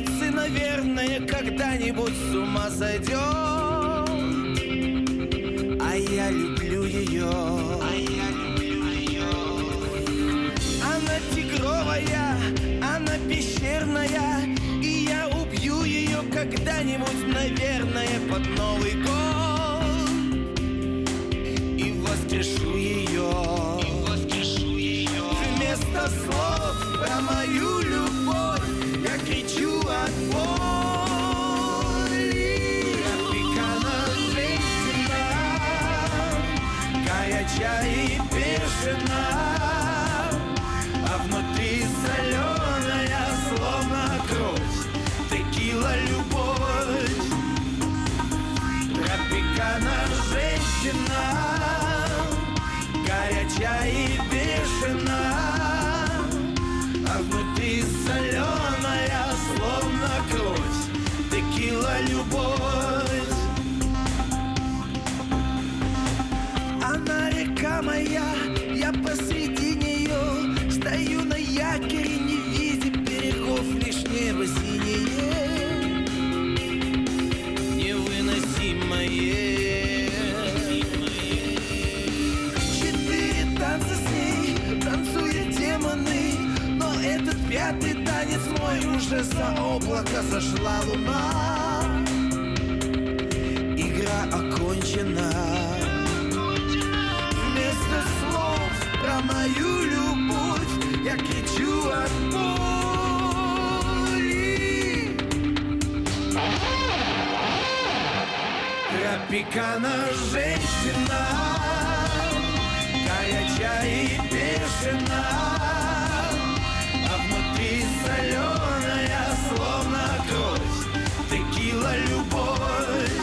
улицы, наверное, когда-нибудь с ума сойдем. А я люблю ее. Она тигровая, она пещерная, и я убью ее когда-нибудь, наверное, под Новый год. И воскрешу ее. Вместо слов про мою любовь я кричу от боли. Опекана женщина, горячая и бешена, а внутри соленая, словно кровь, текила любовь. Тропикана женщина, горячая и бешена, а внутри соленая, словно кровь, текила любовь. Она река моя, я посреди нее стою на якоре, не видя берегов, лишь небо синее, невыносимое. Четыре танца с ней танцуют демоны, но этот пятый танец мой уже за облако зашла луна. Игра окончена. Вместо слов про мою любовь я кричу от боли. Тропикана женщина, горячая и бешена, а внутри соленая, словно кровь, текила любовь.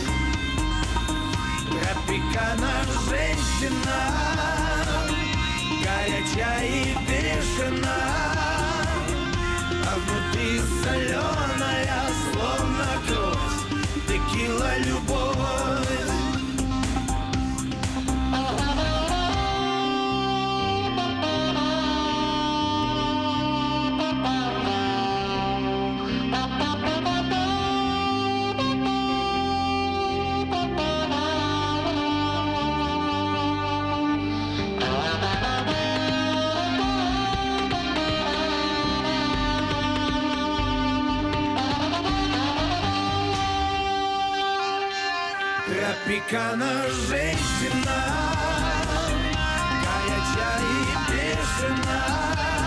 Тропикана женщина, горячая и бешена, а внутри соленая, словно кровь, текила любовь. Тропикана женщина, горячая и бешена,